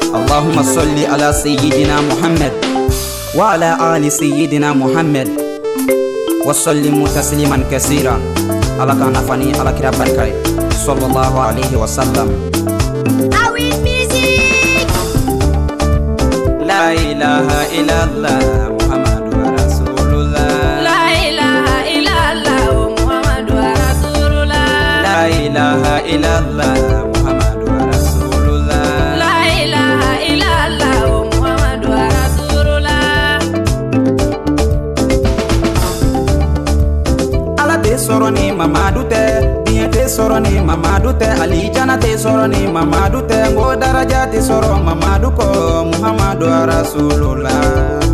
اللهم صل على سيدنا محمد وعلى آل سيدنا محمد وسلم تسليما كثيرا على كان فني على كرا بركاي صلى الله عليه وسلم. لا إله إلا الله محمد رسول الله. لا إله إلا الله محمد رسول الله. لا إله إلا الله محمد رسول الله. لا إله إلا الله محمد رسول الله. Ala te soroni Mamadu te, diye te soroni Mamadu te, alijana te soroni Mamadu te, ngo daraja te soro Mamadu ko Muhammadu Rasulullah.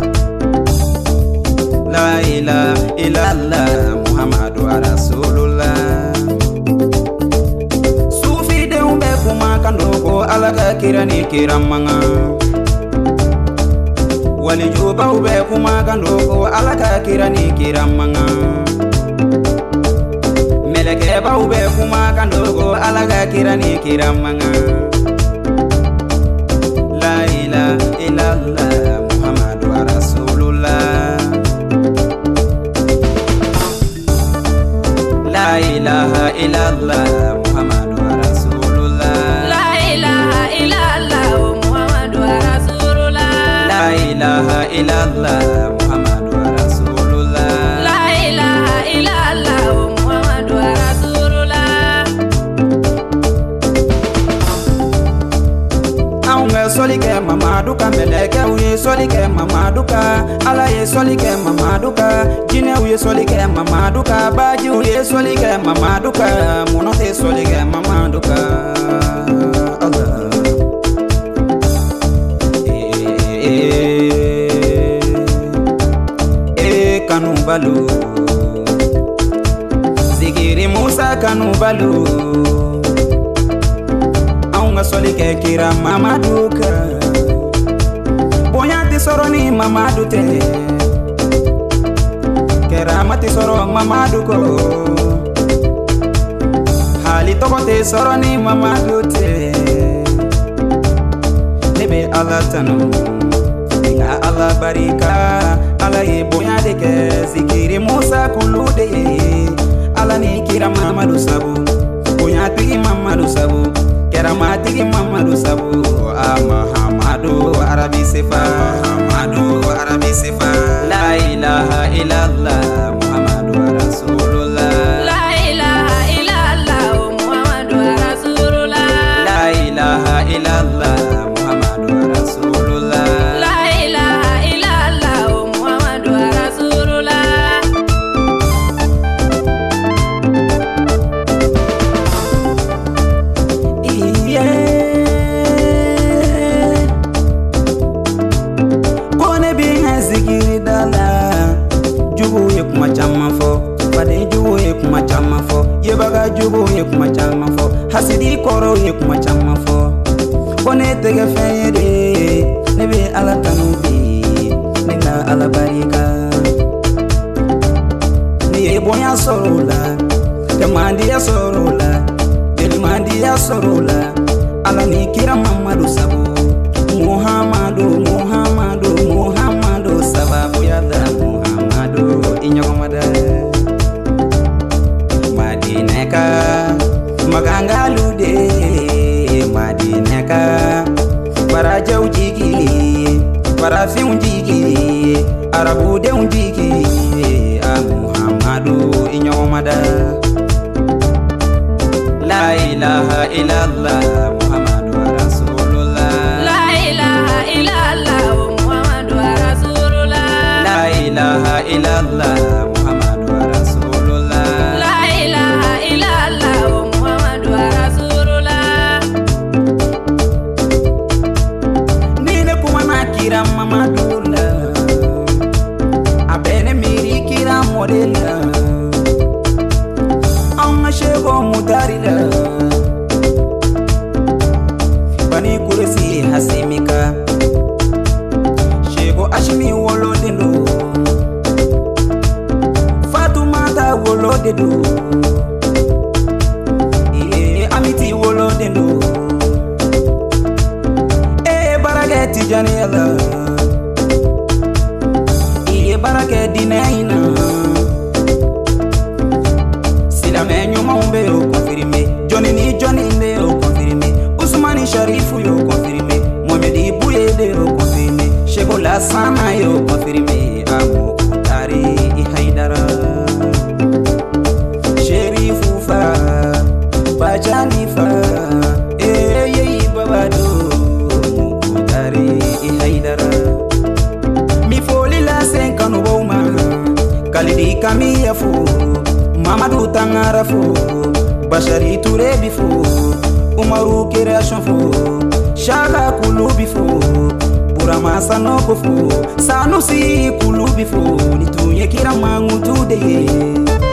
La ilaha illallah Muhammadu Rasulullah. Sufi de umbe kuma kandoko alaga kirani kiramanga. Wali juba ube kuma kandoko alaga kirani kiramanga. Meleke ba ube kuma kandoko alaga kirani kiramanga. La ilaha illallah Muhammadu Rasulullah. La ilaha illallah Muhammadu Rasulullah. La ilaha إلا الله محمد رسول الله. La ilaha illallah Muhammadu Rasulullah. لا إله إلا الله محمد رسول الله. Aunge solike Mamadu ka meleke uye solike Mamadu ka ala ye solike Mamadu ka jine uye solike Mamadu ka baji uye solike Mamadu ka munote solike Mamadu ka Allah. Kanubalu Zikiri Musa Kanubalu Aunga solike kira Mamadu ka Boyati soroni Mamadu te Keramati soro Mamadu ko Hali toko te soroni Mamadu te Nebe Allah tanu Inga Allah barika Ala ye bonya de ke zikiri Musa kulude Ala ni kira Mamadu sabu Bonya tigi Mamadu sabu Kerama tigi Mamadu sabu Muhammadu Arabi sifa Muhammadu Arabi sifa. La ilaha illallah Muhammadu Rasulullah. لا إله إلا الله محمد رسول الله. La ilaha illallah Muhammadu Rasulullah. لا إله إلا الله محمد رسول الله. Kone binga zikiri dala Jugu ye kuma chama fo Fade jugu ye kuma chama fo Yebaga jugu ye kuma chama fo Hasidi koro ye kuma chama fo Kone tege fenye de Nebe ala tanubi Nena ala barika Niye bonya sorola Temandi ya sorola Delimandi ya sorola Ala ni kira Mamadu sabu Muhammadu Muhammadu Muhammadu sababu ya da Muhammadu inyomada Madineka magangalude Madineka baraja ujigi barafi ujigi arabude ujigi Muhammadu inyomada La ilaha illallah Muhammadu Rasulullah. لا إله إلا الله محمد رسول الله. La ilaha illallah Muhammadu Rasulullah. لا إله إلا الله محمد رسول الله. Nine kumana kira Mamadu la Abene miri kira modela Amma shego mutari la jani yala iye barake dinaina sila menyo maumbe yo confirme Johnny ni Johnny ne yo confirme Usmani Sharifu yo confirme Mohamed Ibuye de yo confirme Shebo la sana yo confirme Abu Kutari Haidara Sherifu fa Bajani fa babado Kutari Haidara Mi foli la senkanu boma Kalidi kamiya fu Mamadou Tangara fo Bashari Touré bifo Umaru Création fo Chaka Kulubi fo Burama Sanoko fo Sanusi Kulubi fo Nitunye kira mangu tude